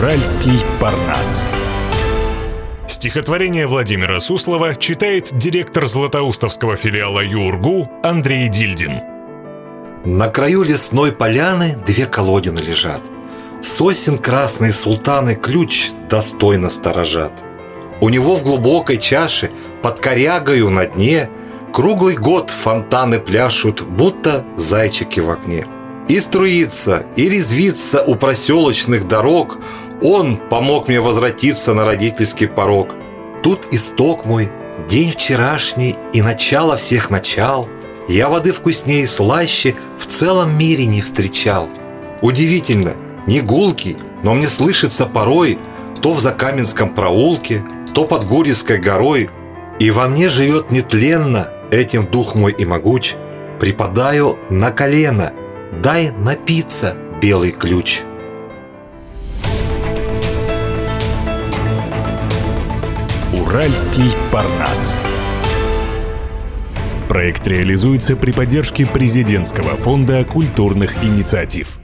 Уральский Парнас. Стихотворение Владимира Суслова читает директор Златоустовского филиала ЮрГУ Андрей Дильдин. На краю лесной поляны две колодины лежат. Сосен красные султаны ключ достойно сторожат. У него в глубокой чаше под корягою на дне круглый год фонтаны пляшут, будто зайчики в окне. И струится, и резвится у проселочных дорог. Он помог мне возвратиться на родительский порог. Тут исток мой, день вчерашний и начало всех начал. Я воды вкуснее и слаще в целом мире не встречал. Удивительно, не гулкий, но мне слышится порой то в Закаменском проулке, то под Гурьевской горой. И во мне живет нетленно, этим дух мой и могуч. Припадаю на колено, дай напиться, белый ключ. Уральский Парнас. Проект реализуется при поддержке Президентского фонда культурных инициатив.